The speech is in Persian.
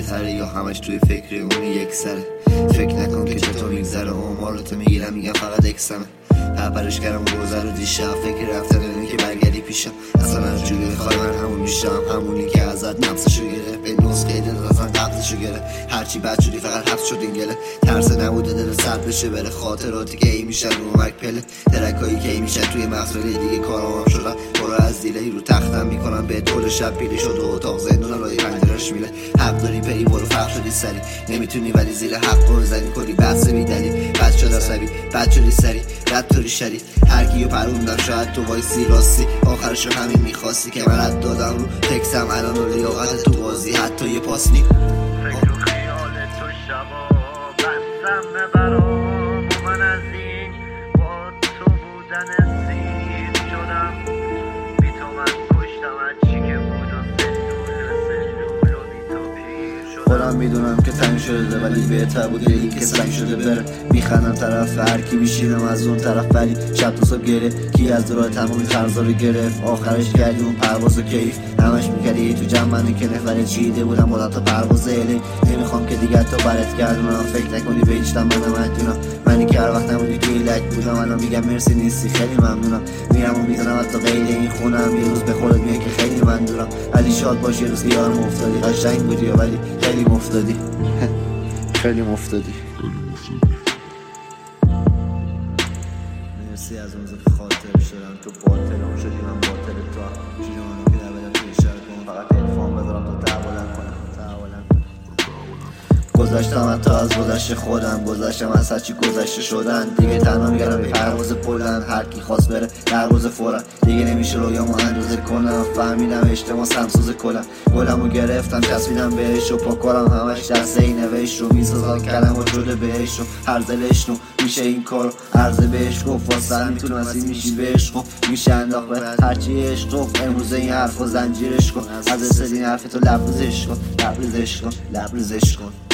بهتره یا همش توی فکر اون یک سره. فکر نکن که چطور میگذره آمارتو میگیرم میگم فقط اکسمه. پرپرش کردم گذر و دیشب فکر رفتن اینه که برگردی پیشم. اصلا از جوری بخوای من همون میشم، همونی که ازت نفسشو گرفت به نسخه دل اصلا قبضشو گرفت. هرچی بد شدی فقط حفظ شد این گله. ترس نبوده دل سرد بشه بره، خاطراتی که ای میشن رو مک پله، ترکایی که ای میشن توی مغزلی دیگه کارام شدم. برو از دیلی رو تختم میکنم به طول شب پیلی شد و اتاق زندون لای پنجرش میله. حق داری پری برو فرق شدی سری، نمیتونی ولی زیر حق رو زنی کنی بحث بیدلی. بد شد عصبی بد شدی سری رد توری شدی هر کیو پروندم شاید تو وایسی راستی. آخرشو همین میخواستی که من رد دادم رو تکسم الان و لیاقت تو بازی حتی یه پاس نی. فکر و خیال تو شبا بستم برام و من از این با تو بودن سیر شدم. بی تو من کشتم هرچی که بود و سلول و بی تو پیر شدم. خودم میدونم که تنگ شده ولی بهتر بود یکی که سنگ شده بره. میخندم طرف هرکی میشینم از اون طرف ولی شب تو صبح گره کی از دورای تمامی خرزا رو گرفت. آخرش کردی اون پرواز و کیف همش میکردی تو جمع منو که نفره چیده بودم بالا تا پرواز اله. نمیخوام که دیگر تو برات گردونم فکر نکنی به هیچ منم مدیونم. منی که هر وقت نمونی توی لک بودم الان میگم مرسی نیستی خیلی ممنونم. میرم و میزنم حتی غیر این خونم یه روز به خودت میگه که خیلی من دورم. علی شاد باش یه روز یارم افتادی قشنگ بودی ولی خیلی مفتادی خیلی مفتادی. مرسی از اون که خاطر شدم تو باطلم شدی من باطل تو هم شدی منو که در بدم توی شهر کنم فقط اتفاق بذارم تا تحولم کنم. گذاشتم حتی از گذشته خودم گذاشتم از هرچی گذشته شدن دیگه تنها میگردم به پرواز بلند. هر کی خواست بره در روز فورا دیگه نمیشه رویامو اندازه کنم. فهمیدم اجتماع سمسوز کلم گلمو گرفتم چسبیدم بهش و پاکارم همش دسته ای نوشت رو میسازم کلم و جده بهش رو هر دلش رو میشه این کارو عرضه بهش گفت واسه میتونم از این میشی بهش کن میشه انداخت به هرچی عشق گفت امروز این حرف و زنجیرش کن. از استدین حرف تو لبریزش کن لبریزش کن لبریزش کن.